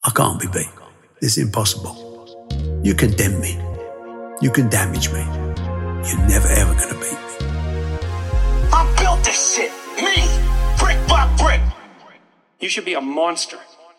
I can't be beat. It's impossible. You condemn me. You can damage me. You're never ever going to beat me. I built this shit. Me. Brick by brick. You should be a monster.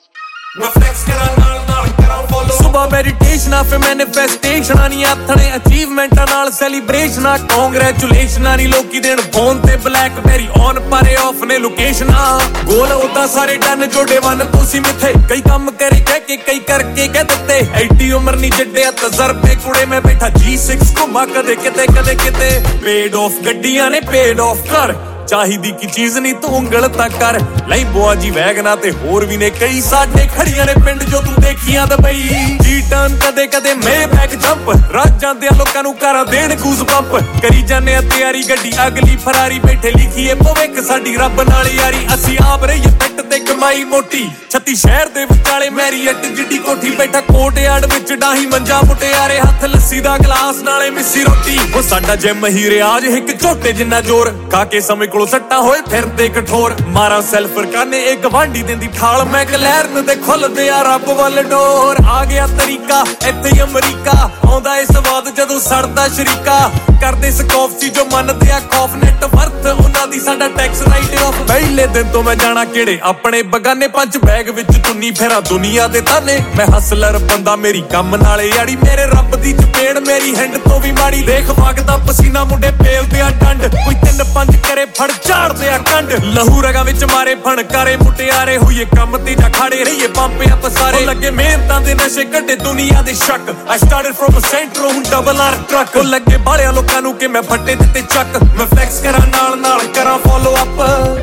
ਸੁਬਾ ਮੈਡੀਟੇਸ਼ਨਾਂ ਫੇ ਮੈਨੀਫੈਸਟੇਸ਼ਨਾਂ ਨਹੀਂ ਆਥਣੇ ਅਚੀਵਮੈਂਟਾਂ ਨਾਲ ਸੈਲੀਬ੍ਰੇਸ਼ਨਾਂ ਕੰਗ੍ਰੈਚੁਲੇਸ਼ਨਾਂ ਨਹੀਂ ਲੋਕੀ ਦੇਣ phone ਤੇ BlackBerry on ਪਰੇ of ਨੇ ਲੋਕੇਸ਼ਨਾਂ ਗੋਲ ਉਦਾਂ ਸਾਰੇ ਡਨ ਜੋੜੇ ਵਨ ਤੁਸੀਂ ਮਿੱਥੇ ਕਈ ਕੰਮ ਕਰੇ ਕਹਿ ਕੇ ਕਈ ਕਰਕੇ ਕਹਿ ਦਿੱਤੇ ਐਡੀ ਉਮਰ ਨਹੀਂ ਜੱਡਿਆ ਤਜਰਬੇ ਕੁੜੇ ਮੈਂ ਬੈਠਾ G6 ਘੁੰਮਾ ਕਦੇ ਕਿਤੇ ਕਦੇ ਕਿਤੇ ਪੇਡ ਆਫ ਗੱਡੀਆਂ ਨੇ ਪੇਡ ਆਫ ਕਰ ਚਾਹੀਦੀ ਕੀ ਚੀਜ਼ ਨਹੀਂ ਤੂੰ ਉਂਗਲ ਤਾਂ ਕਰ ਲਈ ਬੁਆ ਜੀ ਵੈਗਨਾ ਤੇ ਹੋਰ ਵੀ ਨੇ ਕਈ ਸਾਡੇ ਖੜੀਆਂ ਨੇ ਪਿੰਡ ਜੋ ਤੂੰ ਦੇਖੀਆਂ ਦਬਈ ਜੀ ਟਰਨ ਕਦੇ ਕਦੇ ਮੈਂ ਬੈਕ ਜੰਪ ਰਾਜਾਂ ਦੇ ਲੋਕਾਂ ਨੂੰ ਕਰਾਂ ਦੇਣ ਗੂਜ਼ ਪੰਪ ਕਰੀ ਜਾਂਦੇ ਆ ਤਿਆਰੀ ਗੱਡੀ ਅਗਲੀ ਫਰਾਰੀ ਬੈਠੇ ਲਿਖੀਏ ਭਵਿੱਖ ਸਾਡੀ ਰੱਬ ਨਾਲ ਯਾਰੀ ਅਸੀਂ ਆਪ ਰਹੀਏ ਪਿੱਟ ਤੇ ਕਮਾਈ ਮੋਟੀ 36 ਸ਼ਹਿਰ ਦੇ ਵਿਚਾਲੇ ਮੈਰੀਅਟ ਜਿੱਡੀ ਕੋਠੀ ਬੈਠਾ ਕੋਟਿਆੜ ਵਿੱਚ ਡਾਹੀ ਮੰਜਾ ਮੁਟਿਆਰੇ ਹੱਥ ਲੱਸੀ ਦਾ ਗਲਾਸ ਨਾਲੇ ਮਿੱਸੀ ਰੋਟੀ ਉਹ ਸਾਡਾ ਜਿਮ ਹੀ ਰਿਆਜ ਇੱਕ ਝੋਟੇ ਜਿੰਨਾ ਜ਼ੋਰ ਖਾ ਕੇ ਸਮੇਂ ਕੋਲੋਂ ਸੱਟਾ ਹੋਏ ਫਿਰਦੇ ਕਠੋਰ ਮਾਰਾ ਸੈਲਫਰ ਕਾਨੇ ਇਹ ਗਵਾਂਢੀ ਦਿੰਦੀ ਠਾਲ ਮੈਂ ਗਲੈਰਨ ਦੇ ਖੁੱਲਦੇ ਆ ਰੱਬ ਵੱਲ ਡੋਰ ਆ ਗਿਆ ਤਰੀਕਾ ਇੱਥੇ ਹੀ ਅਮਰੀਕਾ ਆਉਂਦਾ ਇਹ ਸਵਾਦ ਜਦੋਂ ਸੜਦਾ ਸ਼ਰੀਕਾ ਕਰਦੇ ਸਕੌਫ ਸੀ ਜੋ ਮੰਨਦੇ ਆ ਖੌਫ ਨੈਟ ਵਰਥ ਉਹਨਾਂ ਦੀ ਸਾਡਾ ਟੈਕਸ ਰਾਈਟ ਆਫ ਪਹਿਲੇ ਦਿਨ ਤੋਂ ਮੈਂ ਜਾਣਾ ਕਿਹੜੇ ਆਪਣੇ ਬਗਾਨੇ ਪੰਜ ਬੈਗ ਵਿੱਚ ਚੁੰਨੀ ਫੇਰਾ ਦੁਨੀਆ ਦੇ ਤਾਨੇ ਮੈਂ ਹਸਲਰ ਬੰਦਾ ਮੇਰੀ ਕੰਮ ਨਾਲੇ ਯਾੜੀ ਮੇਰੇ ਰੱਬ ਦੀ ਚਪੇੜ ਮੇਰੀ ਹੈਂਡ ਤੋਂ ਵੀ ਮਾੜੀ ਦੇਖ ਵਗਦਾ ਪਸੀਨਾ ਮੁੰਡੇ ਪੇਲਦੇ ਆ ਡੰਡ ਕੋਈ 3-5 ਕਰੇ ਫੜ ਝਾੜਦੇ ਆ ਕੰਡ ਲਹੂ ਰਗਾ ਵਿੱਚ ਮਾਰੇ ਫਣਕਾਰੇ ਮੁਟਿਆਰੇ ਹੋਈਏ ਕੰਮ ਤੇ ਜਾ ਖੜੇ ਰਹੀਏ ਪੰਪਿਆਂ ਪਸਾਰੇ ਲੱਗੇ ਮਿਹਨਤਾਂ ਦੇ ਨਸ਼ੇ ਕੱਢੇ ਦੁਨੀਆ ਦੇ ਸ਼ੱਕ I started from a centro ਹੁਣ ਡਬਲ ਆਰ ਟਰੱਕ ਲੱਗੇ ਬਾਲਿਆਂ ਲੋਕਾਂ ਨੂੰ ਕਿ ਮੈਂ ਫੱਟੇ ਦਿੱਤੇ ਚੱਕ ਮੈਂ ਫਲੈਕਸ ਕਰਾਂ ਨਾਲ ਨਾਲ ਕਰਾਂ ਫੋਲੋ ਅਪ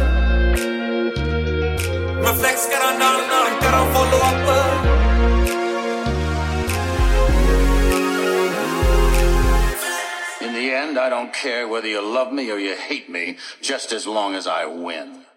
ਮੈਂ ਫਲੈਕਸ ਕਰਾਂ ਨਾਲ ਨਾਲ ਕਰਾਂ follow up In the end, I don't care whether you love me or you hate me, just as long as I win.